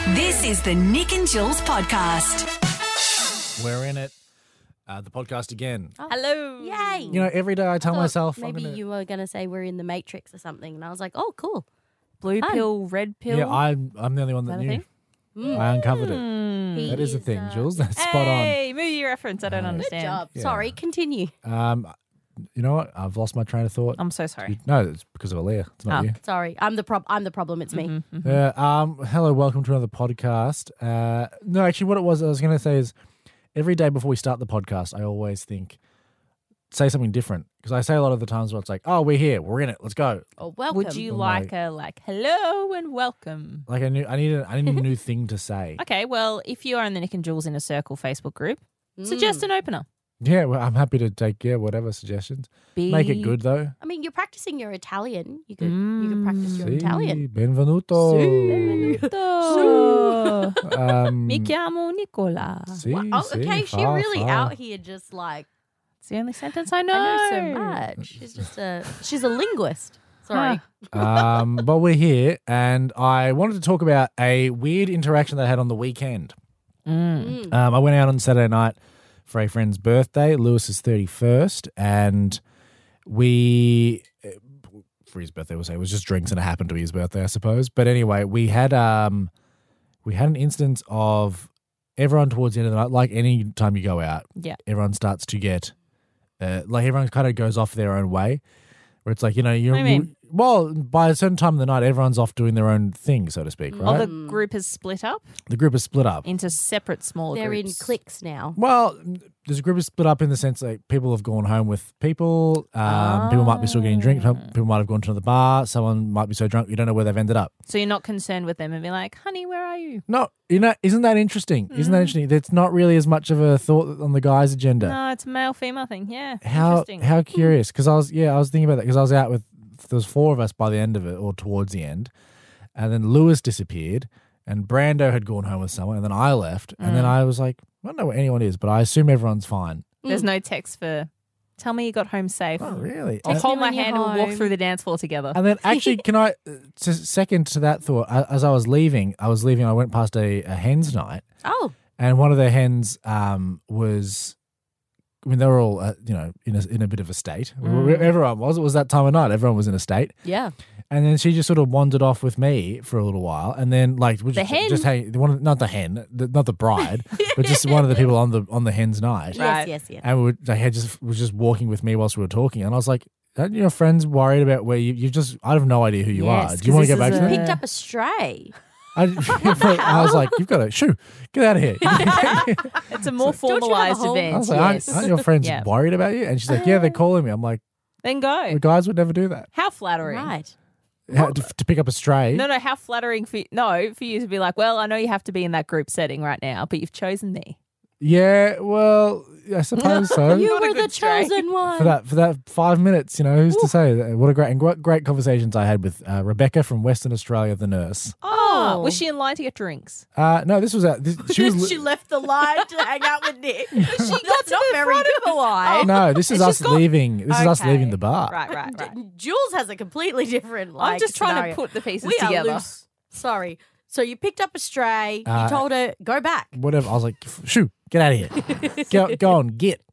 This is the Nick and Jules podcast. We're in it. The podcast again. Hello. Yay. You know, every day I tell myself maybe you were going to say we're in the Matrix or something. And I was like, oh, cool. Blue Fun. pill, red pill. Yeah, I'm the only one that Is that a knew. thing? I uncovered it. He That is a thing, Jules. That's spot on. Hey, movie reference. I don't Good understand. job. Yeah. Sorry, continue. You know what? I've lost my train of thought. I'm so sorry. No, it's because of Aaliyah. It's not Oh. you. Sorry. I'm the problem. It's me. Mm-hmm. Yeah. Hello, welcome to another podcast. No, actually, what it was I was going to say is every day before we start the podcast, I always say something different because I say a lot of the times where it's like, oh, we're here, we're in it, let's go. Oh, welcome. Would you I'm like a hello and welcome? Like I need a new thing to say. Okay, well, if you are in the Nick and Jules in a Circle Facebook group, suggest an opener. Yeah, well, I'm happy to take whatever suggestions. Make it good though. I mean, you're practicing your Italian. You could practice your Sì, Italian. Benvenuto. Mi chiamo Nicola. Sì, Oh, sì, okay, she fa, really fa. out here just like, It's the only sentence I know. I know so much. She's a linguist. Sorry. But we're here, and I wanted to talk about a weird interaction that I had on the weekend. I went out on Saturday night for a friend's birthday, Lewis's 31st, and we, for his birthday, we'll say it was just drinks and it happened to be his birthday, I suppose. But anyway, we had an instance of everyone towards the end of the night, like any time you go out, Yeah. everyone starts to get, like everyone kind of goes off their own way, where it's like, you know, What do you mean? well, by a certain time of the night, everyone's off doing their own thing, so to speak, Oh, right? the group has split up The group is split up. into separate smaller They're groups. in cliques now. Well, there's a group is split up in the sense that people have gone home with people. People might be still getting drinks. People might have gone to the bar. Someone might be so drunk you don't know where they've ended up. So you're not concerned with them and be like, honey, where are you? No, you know, isn't that interesting? Isn't that interesting? It's not really as much of a thought on the guy's agenda. No, it's a male-female thing. Yeah. How Interesting. curious? Because I was thinking about that because I was out with there was four of us by the end of it or towards the end, and then Lewis disappeared, and Brando had gone home with someone, and then I left, and then I was like, I don't know where anyone is, but I assume everyone's fine. There's no text for, tell me you got home safe. Oh, really? I'll Text hold me my when you're hand and walk home. through the dance floor together. And then actually, can I, second to that thought, as I was leaving, I went past a hen's night, Oh, and one of the hens was, I mean, they were all, in a bit of a state. Everyone was. It was that time of night. Everyone was in a state. yeah. And then she just sort of wandered off with me for a little while, and then The hen? just not the hen, not the bride, but just one of the people on the hen's night. Right. Yes. And was just walking with me whilst we were talking, and I was like, "Aren't your friends worried about where you just? I have no idea who you Yes, are. Do you want to 'cause go back this to is them?" Picked up a stray. I was like, "You've got to get out of here." It's a more Don't you have a formalized home? I event. was like, Yes. aren't your friends Yeah. worried about you? And she's like, "Yeah, they're calling me." I'm like, Then go. "The guys would never do that. How flattering. Right. To pick up a stray." No, how flattering for you to be like, well, I know you have to be in that group setting right now, but you've chosen me. Yeah, well, I suppose so. You Not a were the good stray. chosen one. For that 5 minutes, you know, who's to say? What a great conversations I had with Rebecca from Western Australia, the nurse. Oh. Was she in line to get drinks? No, this was she was. She left the line to hang out with Nick. She Got to the front of the line. No, this is It's us just got- leaving. This is us Okay. leaving the bar. Right. Jules has a completely different. I'm just trying scenario. to put the pieces we together. Are loose. Sorry. So you picked up a stray. You Uh, told her go back. Whatever. I was like, shoo, get out of here. Go on, get.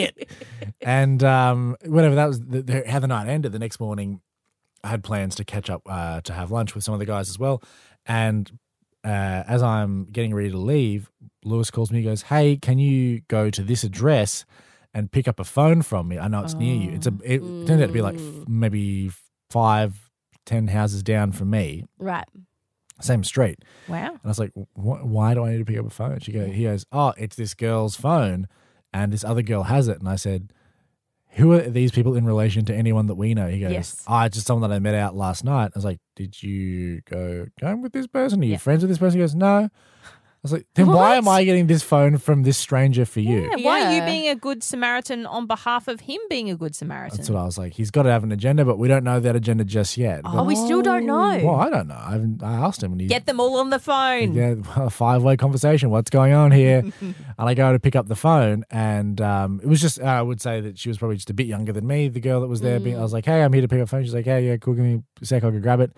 And whatever. That was how the night ended. The next morning, I had plans to catch up to have lunch with some of the guys as well. And as I'm getting ready to leave, Lewis calls me. He goes, "Hey, can you go to this address and pick up a phone from me? I know it's near you." It turned out to be like maybe 5-10 houses down from me, Right. same street. Wow. And I was like, "Why do I need to pick up a phone?" He goes, "Oh, it's this girl's phone, and this other girl has it." And I said, "Who are these people in relation to anyone that we know?" He goes, Yes. It's just someone that I met out last night." I was like, "Did you go home with this person? Are you Yeah. friends with this person?" He goes, "No." I was like, "Then why am I getting this phone from this stranger for you?" Yeah, why are you Yeah. being a good Samaritan on behalf of him being a good Samaritan? That's what I was like. He's got to have an agenda, but we don't know that agenda just yet. Oh, we still don't know. Well, I don't know. I asked him, and he Get them all on the phone. Yeah, a 5-way conversation. What's going on here? And I go to pick up the phone, and it was just, I would say that she was probably just a bit younger than me, the girl that was there. I was like, "Hey, I'm here to pick up the phone." She's like, "Hey, yeah, cool, give me a sec, I'll go grab it."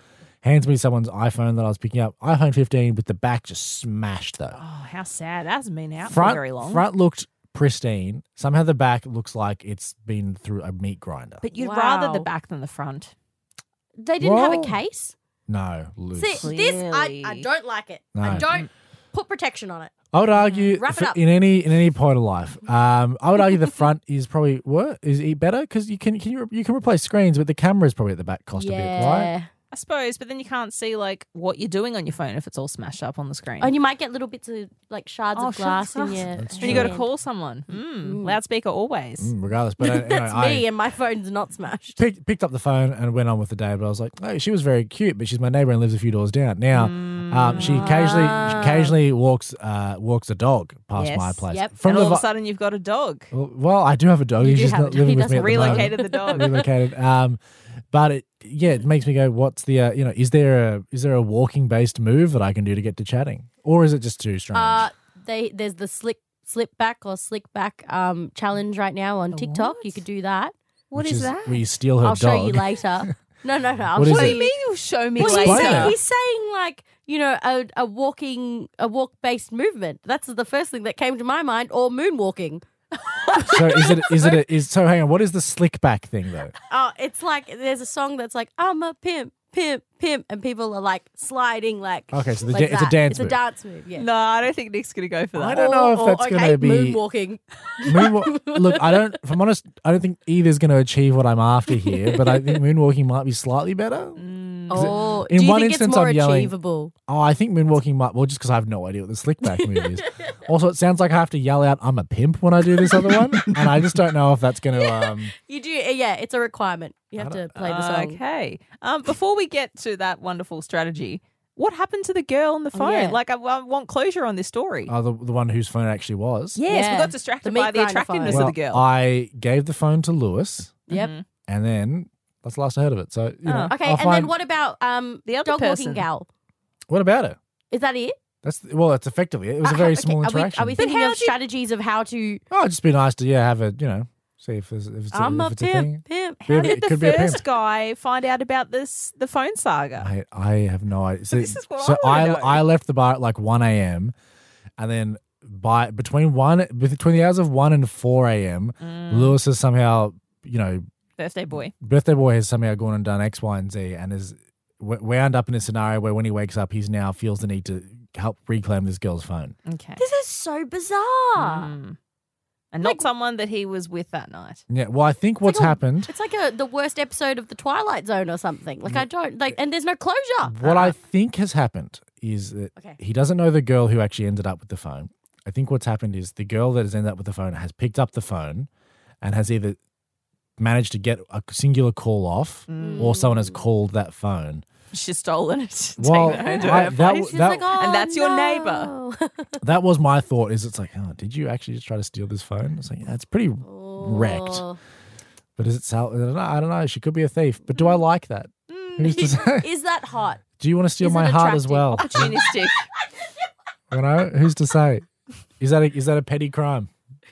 hands me someone's iPhone that I was picking up. iPhone 15 with the back just smashed though. Oh, how sad. That hasn't been out for very long. Front looked pristine. Somehow the back looks like it's been through a meat grinder. But you'd Wow. rather the back than the front. They didn't have a Well, case. No, loose. See, this I Clearly. don't like it. No. I don't put protection on it. I would argue Wrap it up. in any point of life. I would argue the front is probably better because you can replace screens, but the camera is probably at the back cost a bit, right? I suppose, but then you can't see like what you're doing on your phone if it's all smashed up on the screen. And you might get little bits of like shards Oh, of glass in shards. your. That's and you got to hand. call someone. Loudspeaker always. Regardless, but anyway, That's me, and my phone's not smashed. picked up the phone and went on with the day. But I was like, oh, she was very cute, but she's my neighbour and lives a few doors down. Now, she occasionally walks a dog past Yes. my place. Yep. And all of a sudden you've got a dog. Well, I do have a dog. You He's do just have not a dog. living He with me at doesn't the moment. Relocated the dog. Relocated. But it makes me go, what's the is there a walking based move that I can do to get to chatting, or is it just too strange? There's the slip back or slick back challenge right now on TikTok. what? You could do that. What Which is that? Where you steal her I'll dog. show you later. No. I'll What show is What do it? you mean you'll show me Well, later? Explain it. he's saying like, you know, a walk based movement. That's the first thing that came to my mind, or moonwalking. So so hang on, what is the slick back thing though? Oh, it's like there's a song that's like, I'm a pimp, and people are like sliding like. Okay, so like it's a that. dance It's a move. dance move. Yeah. No, I don't think Nick's going to go for that. I don't know if that's okay, gonna be moonwalking. Look, if I'm honest, I don't think either's going to achieve what I'm after here, but I think moonwalking might be slightly better. Oh, in do you one think instance it's more I'm yelling- achievable? Oh, I think moonwalking might, well, just because I have no idea what the slick back move is. Also, it sounds like I have to yell out, I'm a pimp when I do this other one, and I just don't know if that's going to, You do, yeah. It's a requirement. You have to play the song. Okay. Before we get to that wonderful strategy, what happened to the girl on the phone? yeah. Like, I want closure on this story. the one whose phone it actually was. Yes, we Yeah. got distracted The meat by the grinder attractiveness phone. of the girl. I gave the phone to Lewis, Yep. and then that's the last I heard of it. So, you know, Okay, I'll and find, then what about The other dog person. walking gal? what about it? Is that it? That's effectively it. It was a very small interaction. Are we thinking how of do you- strategies of how to? Oh, it'd just be nice to have a see if it's I'm if a it's a thing. pimp. How It did the could be a pimp. first guy find out about the phone saga? I have no idea. So, This is what so I wanna know. I left the bar at like 1 a.m. and then between the hours of 1 and 4 a.m. Lewis has somehow, Birthday boy. birthday boy has somehow gone and done X, Y, and Z and is wound up in a scenario where when he wakes up, he's now feels the need to help reclaim this girl's phone. Okay. This is so bizarre. And not someone that he was with that night. Yeah, well, I think what's happened. It's like the worst episode of The Twilight Zone or something. Like I don't like, and there's no closure. What I think has happened is that Okay. he doesn't know the girl who actually ended up with the phone. I think what's happened is the girl that has ended up with the phone has picked up the phone and has either managed to get a singular call off or someone has called that phone. She's stolen it. Well, taken it home to I- her that place. w- She's like, oh, And that's your no. That was my thought is it's like, oh, did you actually just try to steal this phone? It's like, yeah, it's pretty wrecked. Oh. But is it I don't know. She could be a thief. But do I like that? Who's to say? Is that hot? Do you want to steal Is it my heart as attractive? well? Opportunistic. You know, who's to say? Is that a petty crime?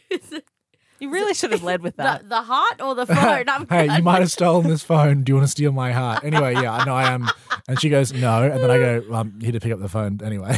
You really should have led with that. The heart or the phone? Hey, you might have stolen this phone. Do you want to steal my heart? Anyway, yeah, I know I am. And she goes, no. And then I go, well, I'm here to pick up the phone anyway.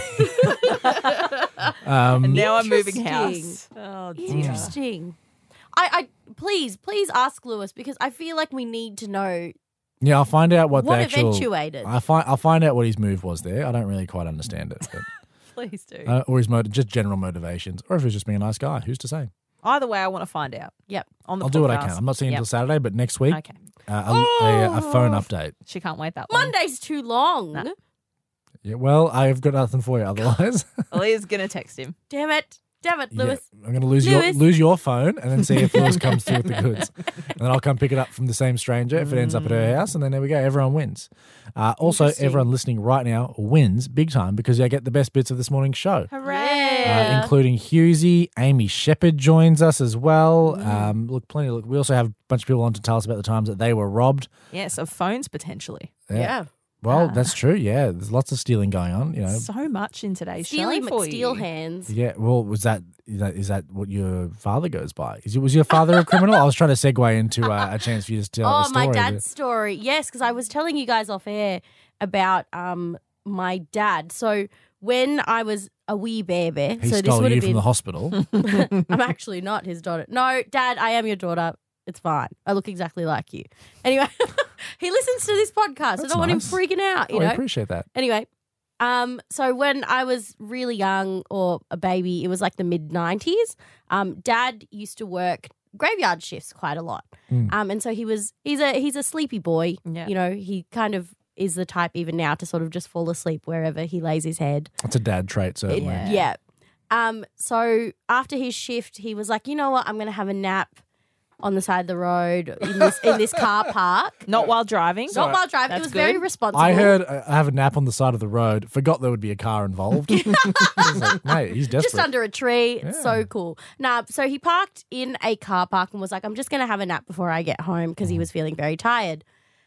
And now I'm moving Interesting. house. Oh, dear. Interesting. I please ask Lewis because I feel like we need to know Yeah, I'll find out what what the actual. eventuated. I'll find out what his move was there. I don't really quite understand it, Please do. but, or his just general motivations, or if he's just being a nice guy. Who's to say? Either way, I want to find out. Yep. On the I'll do what I podcast. can. I'm not seeing Yep. until Saturday, but next week, Okay. a phone update. She can't wait that long. Monday's too long. No. Yeah, well, I've got nothing for you otherwise. Leah's going to text him. Damn it, Lewis. Yeah, I'm going to lose Lewis. lose your phone and then see if Lewis comes through with the goods. And then I'll come pick it up from the same stranger if it ends up at her house. And then there we go. Everyone wins. Also, Interesting. everyone listening right now wins big time because I get the best bits of this morning's show. Hooray. Including Husey. Amy Shepherd joins us as well. Look, we also have a bunch of people on to tell us about the times that they were robbed. Yes, of phones potentially. Yeah. Well, that's true. Yeah, there's lots of stealing going on. You know. So much in today's Steely show for McSteel you. hands. Yeah. Well, is that what your father goes by? Was your father a criminal? I was trying to segue into a chance for you to tell a Oh, story. my dad's story. Yes, because I was telling you guys off air about my dad. So when I was a wee baby, He so this stole would you have from been. the hospital. I'm actually not his daughter. No, Dad, I am your daughter. It's fine. I look exactly like you. Anyway, he listens to this podcast. I That's don't want him nice. freaking out. You I know. appreciate that. Anyway, so when I was really young or a baby, it was like the mid-90s. Dad used to work graveyard shifts quite a lot. And so he's a sleepy boy. Yeah. You know, he kind of is the type even now to sort of just fall asleep wherever he lays his head. That's a dad trait, certainly. Yeah. So after his shift, he was like, you know what? I'm going to have a nap on the side of the road in this car park. Not while driving. Not while driving. It That's was very good. responsible. I heard I have a nap on the side of the road. Forgot there would be a car involved. I was like, mate, he's desperate. just under a tree. It's so cool. Nah, so he parked in a car park and was like, I'm just going to have a nap before I get home because he was feeling very tired.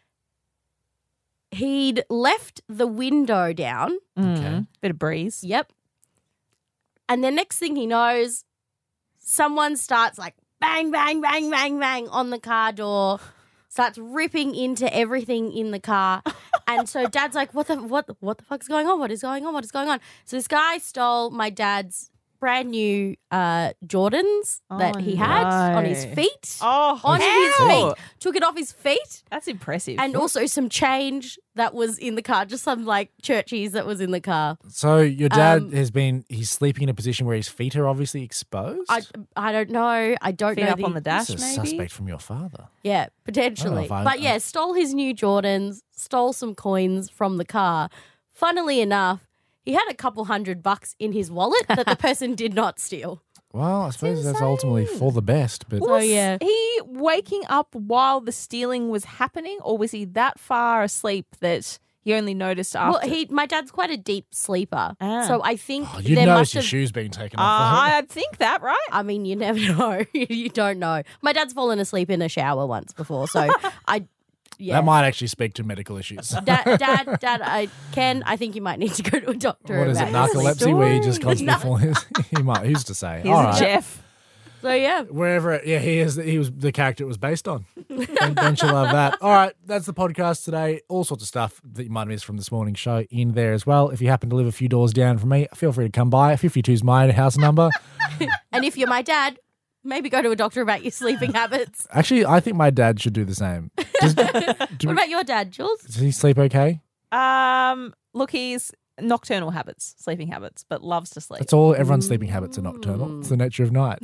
He'd left the window down. Okay. Bit of breeze. Yep. And the next thing he knows, someone starts like bang, bang, bang, bang, bang on the car door, starts ripping into everything in the car. And so Dad's like, what the fuck's going on? What is going on? What is going on? So this guy stole my dad's brand new Jordans that he had on his feet. Oh, On his ow. feet. Took it off his feet. That's impressive. And also some change that was in the car, just some like churchies that was in the car. So your dad he's sleeping in a position where his feet are obviously exposed? I don't know. I don't Feet know. up on the dash, This is a maybe? suspect from your father. Yeah, potentially. if I- But yeah, stole his new Jordans, stole some coins from the car. Funnily enough, he had a couple $100 in his wallet that the person did not steal. Well, I suppose that's ultimately for the best. But So yeah. he waking up while the stealing was happening, or was he that far asleep that he only noticed after? Well, my dad's quite a deep sleeper. Ah. So I think you'd there notice must your have shoes being taken off. I'd think that, right? I mean, you never know. You don't know. My dad's fallen asleep in a shower once before, so yeah. That might actually speak to medical issues. Dad, Ken, I think you might need to go to a doctor. What is it, about your sleep. narcolepsy, where you just No. constantly falling? He might. Who's to say? Here's All a right. Jeff. So yeah. Wherever, he was the character it was based on. Don't you love that? All right, that's the podcast today. All sorts of stuff that you might have missed from this morning's show in there as well. If you happen to live a few doors down from me, feel free to come by. 52's my house number. And if you're my dad, maybe go to a doctor about your sleeping habits. Actually, I think my dad should do the same. What about your dad, Jules? Does he sleep okay? Look, he's nocturnal habits, sleeping habits, but loves to sleep. That's all. Everyone's sleeping habits are nocturnal. It's the nature of night.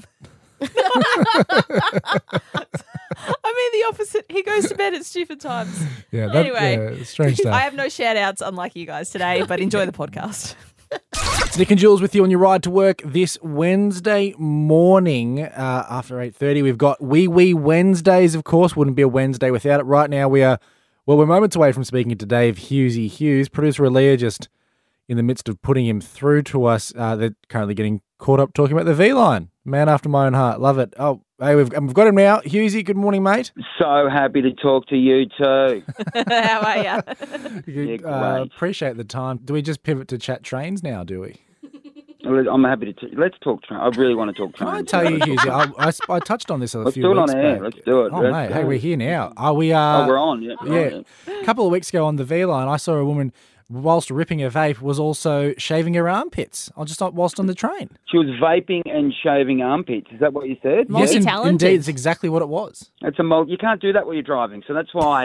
I mean, the opposite. He goes to bed at stupid times. Yeah. Anyway. Strange stuff. I have no shout outs, unlike you guys today, but enjoy the podcast. It's Nick and Jules with you on your ride to work this Wednesday morning after 8:30. We've got Wee Wednesdays, of course. Wouldn't be a Wednesday without it. Right now we're moments away from speaking to Dave Hughesy Hughes. Producer Aaliyah just in the midst of putting him through to us. They're currently getting caught up talking about the V-line. Man after my own heart. Love it. Oh, hey, we've got him now. Hughesy, good morning, mate. So happy to talk to you too. How are you? Yeah, great. Appreciate the time. Do we just pivot to chat trains now, do we? I'm happy to. Let's talk train. I really want to talk Can I trains. tell you, Hughesy, I touched on this a Let's few do it weeks on air. back. Let's do it. Oh, Let's mate. go. Hey, we're here now. Are we? Oh, we're on. Yeah. Yeah. A couple of weeks ago on the V-line, I saw a woman, whilst ripping her vape, was also shaving her armpits. Whilst on the train. She was vaping and shaving armpits. Is that what you said? Yes, Multi-talented. indeed. It's exactly what it was. It's a you can't do that while you're driving, so that's why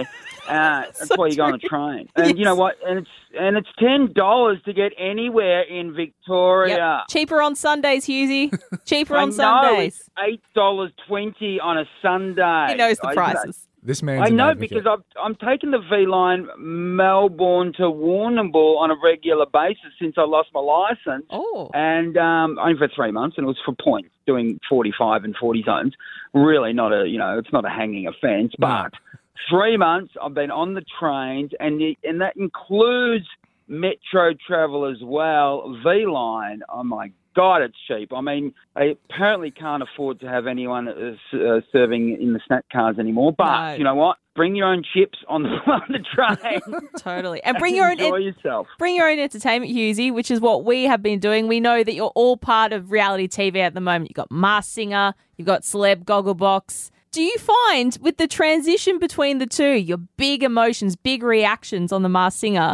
you go on a train. And you know what? And it's $10 to get anywhere in Victoria. Yep. Cheaper on Sundays, Hughesy. Cheaper I on know, Sundays. it's $8.20 on a Sunday. He knows the prices. This man's I an know advocate. because I'm taking the V-line Melbourne to Warrnambool on a regular basis since I lost my licence. Oh. And only for 3 months, and it was for points, doing 45 and 40 zones. Really not it's not a hanging offence, but 3 months I've been on the trains, and that includes metro travel as well. V-line, oh my God, it's cheap. I mean, they apparently can't afford to have anyone serving in the snack cars anymore. But No. you know what? Bring your own chips on the train. Totally. And bring your own Enjoy yourself. Bring your own entertainment, Hughesy, which is what we have been doing. We know that you're all part of reality TV at the moment. You've got Masked Singer, you've got Celeb Gogglebox. Do you find with the transition between the two, your big emotions, big reactions on the Masked Singer,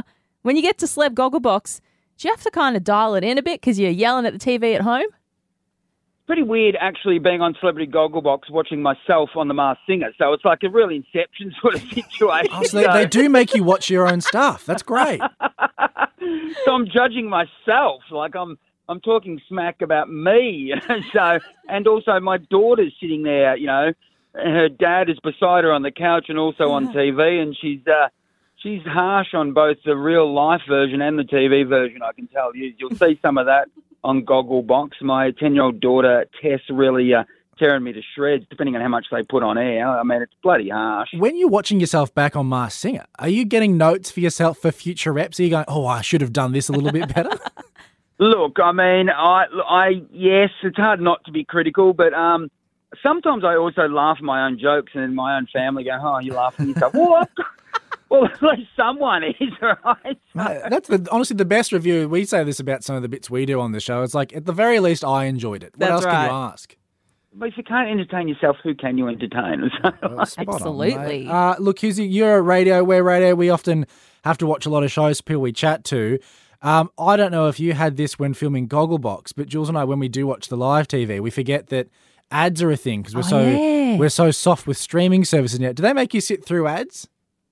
When you get to Celeb Gogglebox, do you have to kind of dial it in a bit because you're yelling at the TV at home? Pretty weird, actually, being on Celebrity Gogglebox, watching myself on The Masked Singer. So it's like a real Inception sort of situation. Oh, so they do make you watch your own stuff. That's great. So I'm judging myself, like I'm talking smack about me. So, and also my daughter's sitting there, you know, and her dad is beside her on the couch and also on TV, and she's harsh on both the real life version and the TV version. I can tell you. You'll see some of that on Gogglebox. My 10-year-old daughter Tess really tearing me to shreds, depending on how much they put on air. I mean, it's bloody harsh. When you're watching yourself back on Masked Singer, are you getting notes for yourself for future reps? Are you going, oh, I should have done this a little bit better? Look, I mean, yes, it's hard not to be critical, but sometimes I also laugh at my own jokes, and my own family go, oh, you laughing at yourself. Well, at least someone is, right? Mate, that's honestly the best review. We say this about some of the bits we do on the show. It's like, at the very least, I enjoyed it. What That's else right. can you ask? But if you can't entertain yourself, who can you entertain? Well, spot on, Absolutely. mate. Look, Hughesy, you're at radio. We're radio. We often have to watch a lot of shows, people we chat to. I don't know if you had this when filming Gogglebox, but Jules and I, when we do watch the live TV, we forget that ads are a thing because we're so soft with streaming services now. Do they make you sit through ads?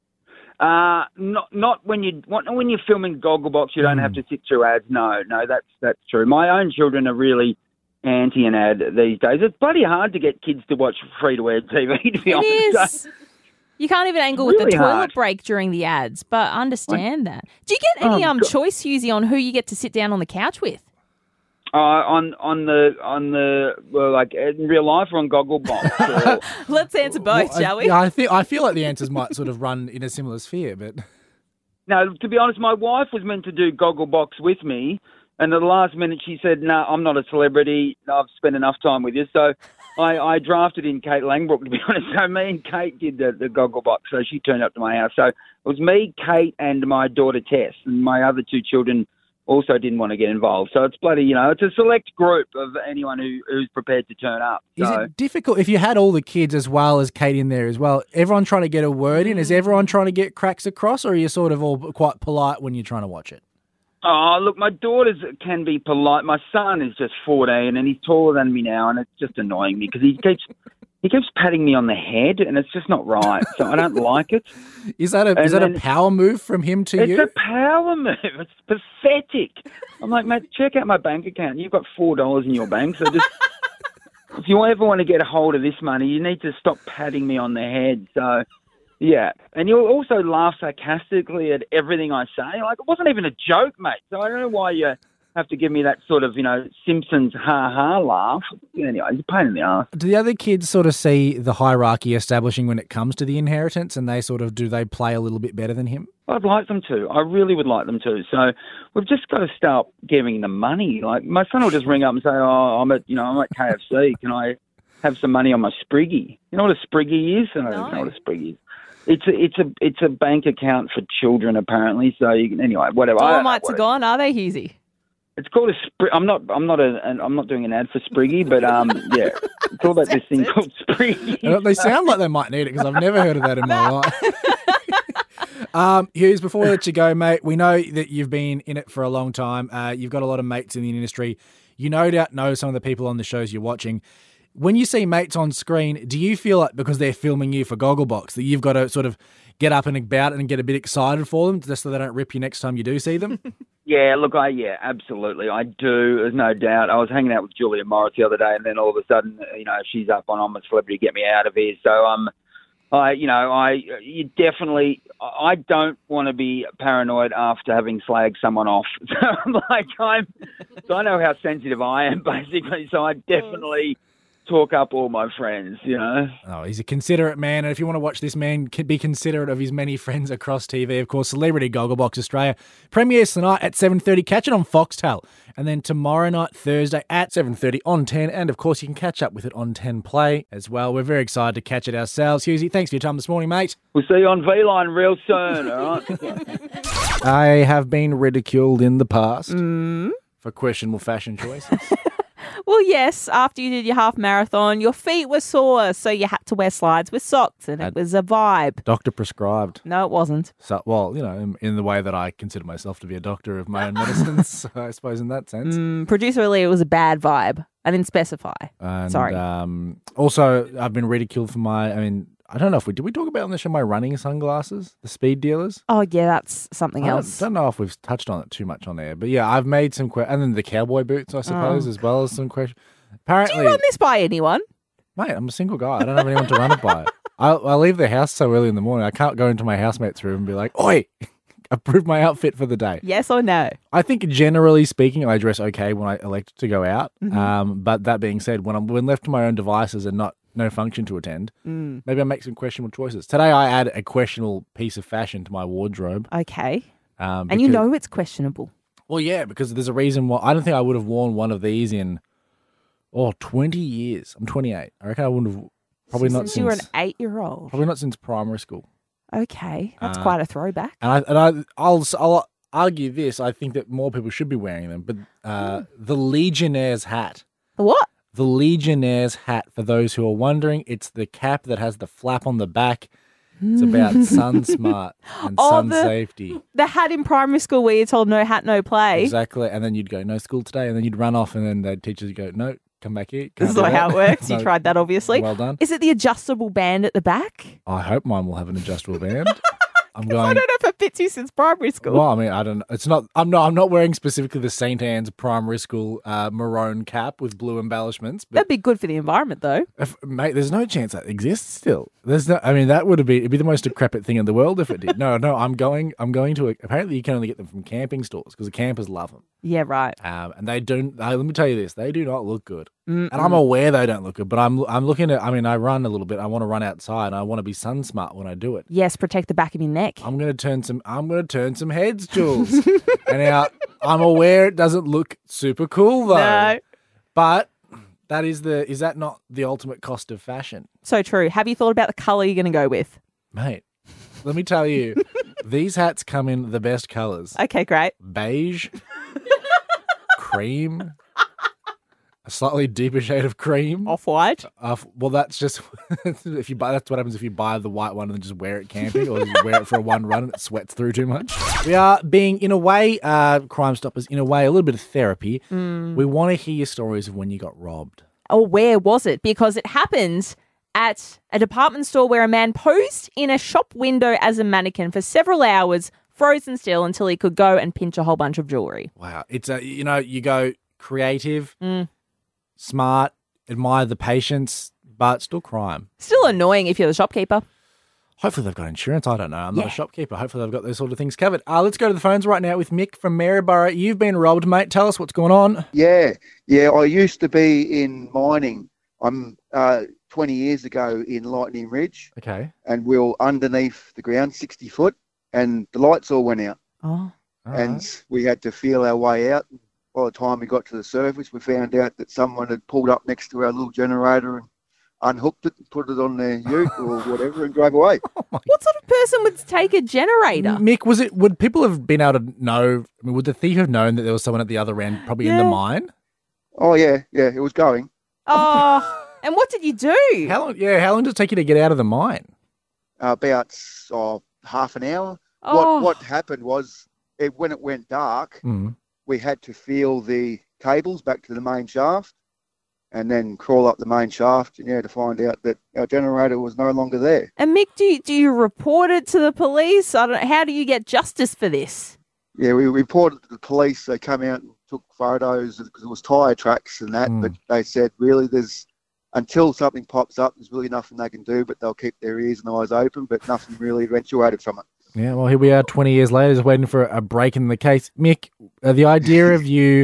Not when you're filming Gogglebox, you don't have to sit through ads. No, that's true. My own children are really anti an ad these days. It's bloody hard to get kids to watch free-to-air TV, to be honest. It is. You can't even angle with the Really toilet hard. break during the ads, but I understand that. Do you get any choice, Hughesy, on who you get to sit down on the couch with? On the well, like in real life or on Gogglebox? Or, Let's answer both, shall we? Yeah, I feel like the answers might sort of run in a similar sphere, but no, to be honest, my wife was meant to do Gogglebox with me, and at the last minute she said, "No, I'm not a celebrity. I've spent enough time with you." So I drafted in Kate Langbrook, to be honest. So me and Kate did the Gogglebox. So she turned up to my house. So it was me, Kate, and my daughter Tess, and my other two children also didn't want to get involved. So it's bloody, you know, it's a select group of anyone who's prepared to turn up. is So it difficult if you had all the kids as well as Kate in there as well? Everyone trying to get a word in? Is everyone trying to get cracks across, or are you sort of all quite polite when you're trying to watch it? Oh, look, my daughters can be polite. My son is just 14 and he's taller than me now, and it's just annoying me because he keeps patting me on the head, and it's just not right. So I don't like it. Is that a power move from him to you? It's a power move. It's pathetic. I'm like, mate, check out my bank account. You've got $4 in your bank, so just if you ever want to get a hold of this money, you need to stop patting me on the head. So. Yeah, and you'll also laugh sarcastically at everything I say. Like, it wasn't even a joke, mate. So I don't know why you have to give me that sort of, you know, Simpsons ha-ha laugh. Anyway, it's a pain in the arse. Do the other kids sort of see the hierarchy establishing when it comes to the inheritance, and do they play a little bit better than him? I'd like them to. I really would like them to. So we've just got to start giving them money. Like, my son will just ring up and say, oh, I'm at KFC. Can I have some money on my Spriggy? You know what a Spriggy is? I don't know what a Spriggy is. It's a bank account for children, apparently. So you can, anyway, whatever. Dolomites are gone, are they, Hughesy? It's called a I'm not doing an ad for Spriggy, but yeah, it's all about this thing called Spriggy. They sound like they might need it because I've never heard of that in my life. Hughes, before we let you go, mate, we know that you've been in it for a long time. You've got a lot of mates in the industry. You no doubt know some of the people on the shows you're watching. When you see mates on screen, do you feel like because they're filming you for Gogglebox that you've got to sort of get up and about and get a bit excited for them just so they don't rip you next time you do see them? Yeah, look, absolutely, I do. There's no doubt. I was hanging out with Julia Morris the other day, and then all of a sudden, you know, she's up on I'm a Celebrity, get me out of here. So I don't want to be paranoid after having slagged someone off. So I know how sensitive I am, basically. So I definitely talk up all my friends, you know. Oh, he's a considerate man, and if you want to watch this man be considerate of his many friends across TV, of course, Celebrity Gogglebox Australia premieres tonight at 7:30. Catch it on Foxtel, and then tomorrow night, Thursday at 7:30 on 10, and of course you can catch up with it on 10 Play as well. We're very excited to catch it ourselves. Hughesy, thanks for your time this morning, mate. We'll see you on V-Line real soon, all right? I have been ridiculed in the past for questionable fashion choices. Well, yes, after you did your half marathon, your feet were sore, so you had to wear slides with socks, and it was a vibe. Doctor prescribed. No, it wasn't. So, well, you know, in the way that I consider myself to be a doctor of my own medicines, so I suppose in that sense. Producer Lee, it was a bad vibe. I didn't specify. And, Sorry. Also, I've been ridiculed for I don't know if did we talk about on the show my running sunglasses, the speed dealers? Oh, yeah, that's something else. I don't know if we've touched on it too much on there, but yeah, I've made some and then the cowboy boots, I suppose, as well as some questions. Apparently, Do you run this by anyone? mate, I'm a single guy. I don't have anyone to run it by. I leave the house so early in the morning. I can't go into my housemate's room and be like, "Oi, approve my outfit for the day." Yes or no? I I think generally speaking, I dress okay when I elect to go out. But that being said, when left to my own devices and no function to attend, maybe I make some questionable choices. Today, I add a questionable piece of fashion to my wardrobe. Okay. And because- it's questionable. Well, yeah, because there's a reason why. I don't think I would have worn one of these in 20 years. I'm 28. I reckon I wouldn't have. Probably not Since you were an since 8-year-old. probably not since primary school. Okay. That's quite a throwback. And I'll argue this. I think that more people should be wearing them. But the Legionnaire's hat. The what? The Legionnaire's hat, for those who are wondering, it's the cap that has the flap on the back. It's about sun smart and sun safety. The hat in primary school where you're told no hat, no play. Exactly. And then you'd go, no school today. And then you'd run off and then the teachers would go, no, come back here. This is not how it works. You No. tried that, obviously. Well done. Is it the adjustable band at the back? I hope mine will have an adjustable band. I'm I going. don't know if it fits you since primary school. Well, I mean, I don't know. It's not. I'm not wearing specifically the St. Anne's primary school maroon cap with blue embellishments. But That'd be good for the environment, though. mate, there's no chance that exists still. There's no. I mean, that would be. It'd be the most decrepit thing in the world if it did. No. I'm going to. Apparently, you can only get them from camping stores because the campers love them. Yeah, right. And they don't. Let me tell you this: they do not look good. And I'm aware they don't look good. But I'm looking at. I mean, I run a little bit. I want to run outside. And I want to be sun smart when I do it. Yes, protect the back of your neck. I'm gonna turn some heads, Jules. And now I'm aware it doesn't look super cool though. No. But is that not the ultimate cost of fashion? So true. Have you thought about the colour you're going to go with? Mate, let me tell you, these hats come in the best colours. Okay, great. Beige, cream, a slightly deeper shade of cream. Off-white. Well, that's just if you buy. That's what happens if you buy the white one and then just wear it camping, or you wear it for one run and it sweats through too much. We are being, in a way, Crime Stoppers. In a way, a little bit of therapy. We want to hear your stories of when you got robbed. Or where was it? Because it happened at a department store where a man posed in a shop window as a mannequin for several hours, frozen still, until he could go and pinch a whole bunch of jewelry. Wow, it's you go creative, smart, admire the patience, but still crime. Still annoying if you're the shopkeeper. Hopefully they've got insurance. I don't know. I'm not a shopkeeper. Hopefully they've got those sort of things covered. Let's go to the phones right now with Mick from Maryborough. You've been robbed, mate. Tell us what's going on. Yeah. I used to be in mining. I'm 20 years ago in Lightning Ridge, Okay. and we were underneath the ground, 60 foot, and the lights all went out, Oh. and we had to feel our way out. By the time we got to the surface, we found out that someone had pulled up next to our little generator and unhooked it and put it on their ute or whatever and drove away. What sort of person would take a generator? Mick, would people have been able to know, I mean, would the thief have known that there was someone at the other end, probably in the mine? Oh, yeah, it was going. Oh, and what did you do? How long did it take you to get out of the mine? About half an hour. Oh. What happened was, when it went dark, we had to feel the cables back to the main shaft and then crawl up the main shaft to find out that our generator was no longer there. And Mick, do you report it to the police? I don't know. How do you get justice for this? Yeah, we reported to the police. They came out and took photos because it was tyre tracks and that, but they said really until something pops up, there's really nothing they can do, but they'll keep their ears and eyes open, but nothing really eventuated from it. Yeah, well, here we are 20 years later, just waiting for a break in the case. Mick, the idea of you,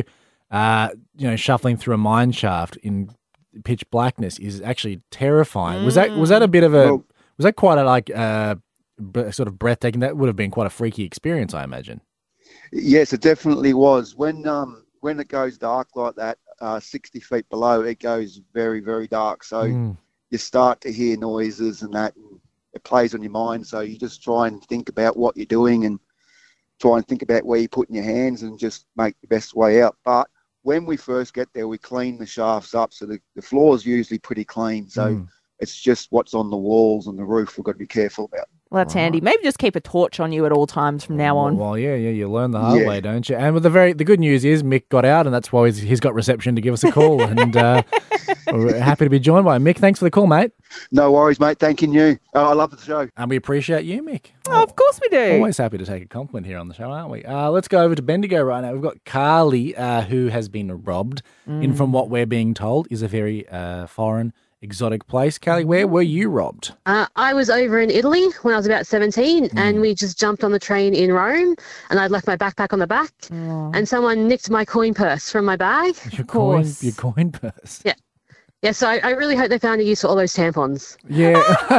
shuffling through a mine shaft in pitch blackness is actually terrifying. Was that a bit of was that quite a sort of breathtaking? That would have been quite a freaky experience, I imagine. Yes, it definitely was. When it goes dark like that, 60 feet below, it goes very, very dark. So you start to hear noises and that. And it plays on your mind. So you just try and think about what you're doing and try and think about where you're putting your hands and just make the best way out. But when we first get there, we clean the shafts up. So the floor is usually pretty clean. So it's just what's on the walls and the roof we've got to be careful about. Well, that's handy. Maybe just keep a torch on you at all times from now on. Well, yeah, you learn the hard way, don't you? And with the good news is Mick got out, and that's why he's got reception to give us a call. And we're happy to be joined by Mick. Thanks for the call, mate. No worries, mate. Thanking you. I love the show. And we appreciate you, Mick. Oh, of course we do. Always happy to take a compliment here on the show, aren't we? Let's go over to Bendigo right now. We've got Carly, who has been robbed in, from what we're being told, is a very foreign, exotic place. Carly, where were you robbed? I was over in Italy when I was about 17 and we just jumped on the train in Rome and I'd left my backpack on the back and someone nicked my coin purse from my bag. Your coin purse? Yeah. Yeah, so I really hope they found a use for all those tampons. Yeah.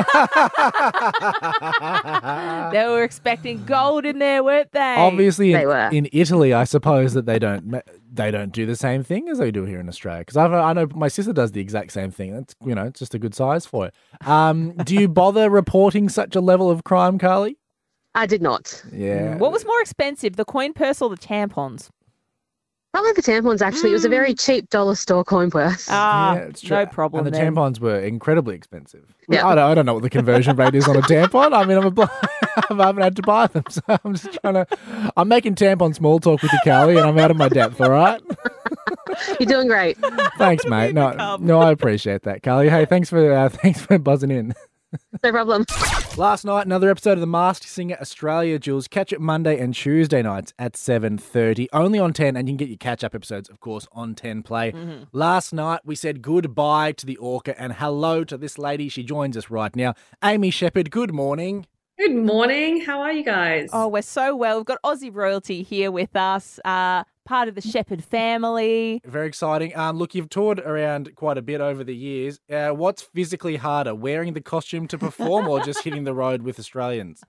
They were expecting gold in there, weren't they? Obviously, They were. in Italy, I suppose that they don't do the same thing as they do here in Australia. Because I know my sister does the exact same thing. That's it's just a good size for it. Do you bother reporting such a level of crime, Carly? I did not. Yeah. What was more expensive, the coin purse or the tampons? Probably the tampons, actually. It was a very cheap dollar store coin purse. Ah, Yeah, it's true. no problem And the then. tampons were incredibly expensive. Yeah. I don't know what the conversion rate is on a tampon. I mean, I haven't had to buy them, so I'm just I'm making tampon small talk with you, Carly, and I'm out of my depth, all right? You're doing great. Thanks, mate. No, I appreciate that, Carly. Hey, thanks for buzzing in. No problem. Last night, another episode of The Masked Singer Australia, Jules. Catch it Monday and Tuesday nights at 7:30, only on 10, and you can get your catch-up episodes, of course, on 10 Play. Last night, we said goodbye to the Orca and hello to this lady. She joins us right now. Amy Shepherd, good morning. Good morning. How are you guys? Oh, we're so well. We've got Aussie royalty here with us, part of the Shepherd family. Very exciting. Look, you've toured around quite a bit over the years. What's physically harder, wearing the costume to perform or just hitting the road with Australians?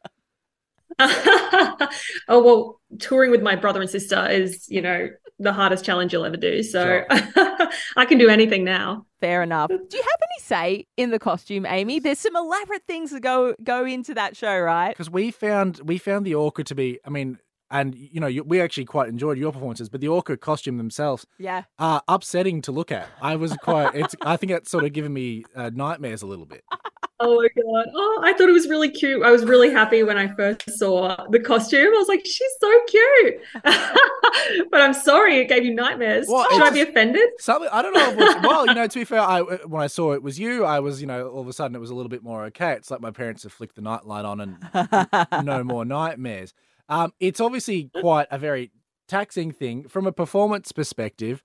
Oh, well, touring with my brother and sister is, the hardest challenge you'll ever do. So Sure. I can do anything now. Fair enough. Do you have any say in the costume, Amy? There's some elaborate things that go into that show, right? Because we found the Orca to be, and we actually quite enjoyed your performances, but the Orca costume themselves Yeah. are upsetting to look at. I think it's sort of given me nightmares a little bit. Oh my God. Oh, I thought it was really cute. I was really happy when I first saw the costume. I was like, she's so cute. But I'm sorry it gave you nightmares. Well, Should I be offended? Something I don't know. If it was, well, to be fair, when I saw it was you, I was, all of a sudden it was a little bit more okay. It's like my parents have flicked the nightlight on and no more nightmares. It's obviously quite a very taxing thing from a performance perspective.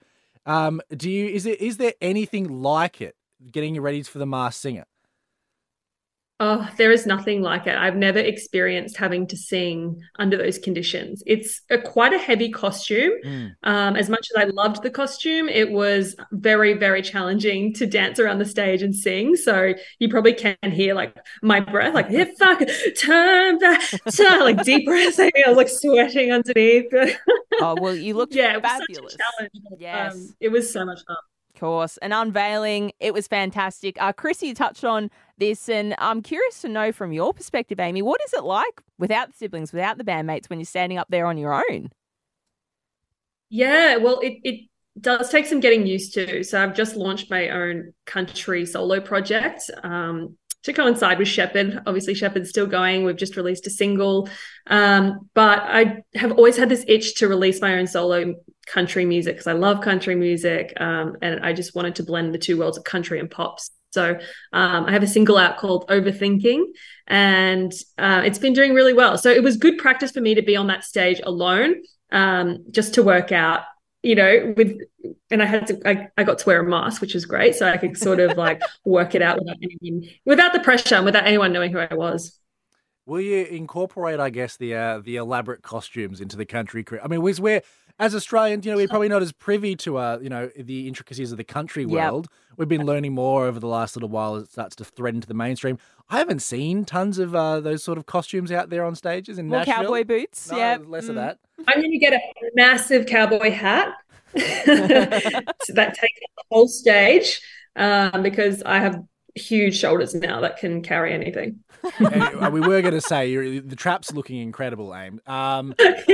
Is there anything like it? Getting you ready for The Masked Singer? Oh, there is nothing like it. I've never experienced having to sing under those conditions. It's quite a heavy costume. As much as I loved the costume, it was very, very challenging to dance around the stage and sing. So you probably can hear like my breath, like if I could turn back, like deep breaths. I was like sweating underneath. Oh, well, you looked Yeah, it was fabulous. such a challenge. But, Yes. it was so much fun. Of course. An unveiling. It was fantastic. Chrissy touched on this, and I'm curious to know from your perspective, Amy, what is it like without the siblings, without the bandmates, when you're standing up there on your own? Yeah, well, it does take some getting used to. So I've just launched my own country solo project to coincide with Shepherd. Obviously, Shepherd's still going. We've just released a single. But I have always had this itch to release my own solo country music because I love country music. And I just wanted to blend the two worlds of country and pop. So I have a single out called Overthinking, and it's been doing really well. So it was good practice for me to be on that stage alone, just to work out, and I got to wear a mask, which was great. So I could sort of like work it out without the pressure and without anyone knowing who I was. Will you incorporate, I guess, the elaborate costumes into the country career? I mean, we're as Australians, we're probably not as privy to the intricacies of the country world. We've been learning more over the last little while as it starts to thread into the mainstream. I haven't seen tons of those sort of costumes out there on stages in Nashville. Cowboy boots, No, yeah. less of that. I'm going to get a massive cowboy hat that takes up the whole stage because I have huge shoulders now that can carry anything. We were going to say the trap's looking incredible, Aim. How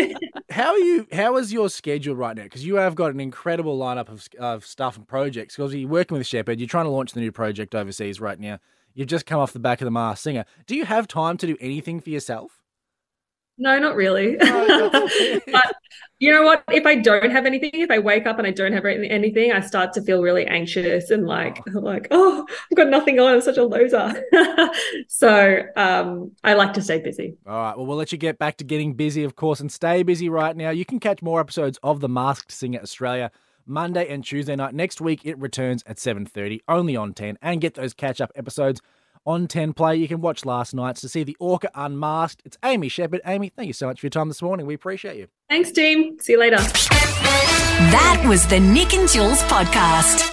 is your schedule right now? Because you have got an incredible lineup of stuff and projects. Because you're working with Shepherd, you're trying to launch the new project overseas right now. You've just come off the back of The Masked Singer. Do you have time to do anything for yourself? No, not really. But you know what? If I don't have anything, if I wake up and I don't have anything, I start to feel really anxious and like, oh, I've got nothing on. I'm such a loser. So I like to stay busy. All right. Well, we'll let you get back to getting busy, of course, and stay busy right now. You can catch more episodes of The Masked Singer Australia Monday and Tuesday night. Next week, it returns at 7:30, only on 10, and get those catch-up episodes on 10 Play. You can watch last night's to see the Orca Unmasked. It's Amy Shepherd. Amy, thank you so much for your time this morning. We appreciate you. Thanks, team. See you later. That was the Nick and Jules podcast.